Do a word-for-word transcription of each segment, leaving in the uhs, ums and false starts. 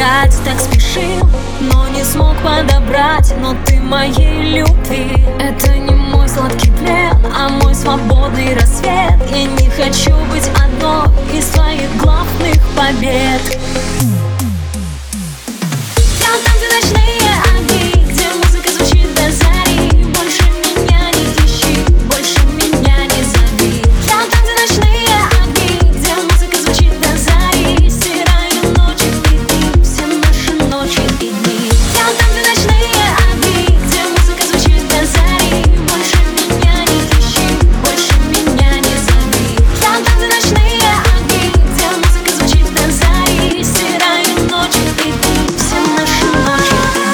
забирать, так спешил, но не смог подобрать. Но ты моей любви, это не мой сладкий плен, а мой свободный рассвет. Я не хочу быть одной из твоих главных побед. Я там, где ночные огни, где музыка звучит до зари. Больше меня не ищи, больше меня не зови. Я там, где ночные огни, где музыка звучит до зари. Стираю ночи и дни, все наши ночи и дни. Я там, где ночные огни, где музыка звучит до зари. Больше меня не ищи, больше меня не зови. Я там, где ночные огни, где музыка звучит до зари. Стираю ночи и дни, все наши ночи и дни.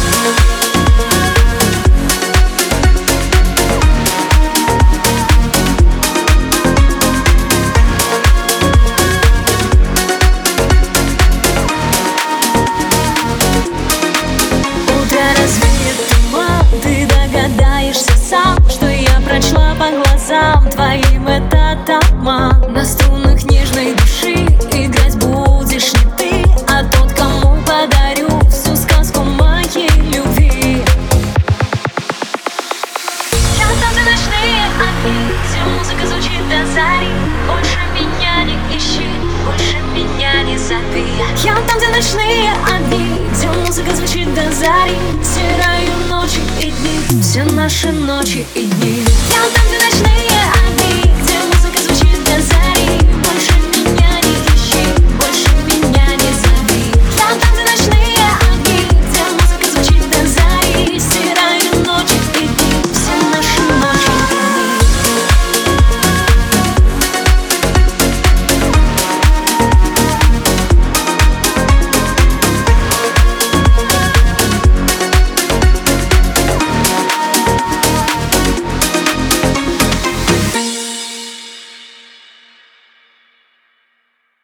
Утро развеет туман, ты догадаешься сам, что я прочла по глазам твоим этот обман. На струнах нежной души играть будешь не ты, а тот, кому подарю всю сказку моей любви. Я там, где ночные огни, где музыка звучит до зари. Больше меня не ищи, больше меня не зови. Я там, где ночные огни, где музыка звучит до зари. Стираю ночи и дни, все наши ночи и дни. Я там, где ночные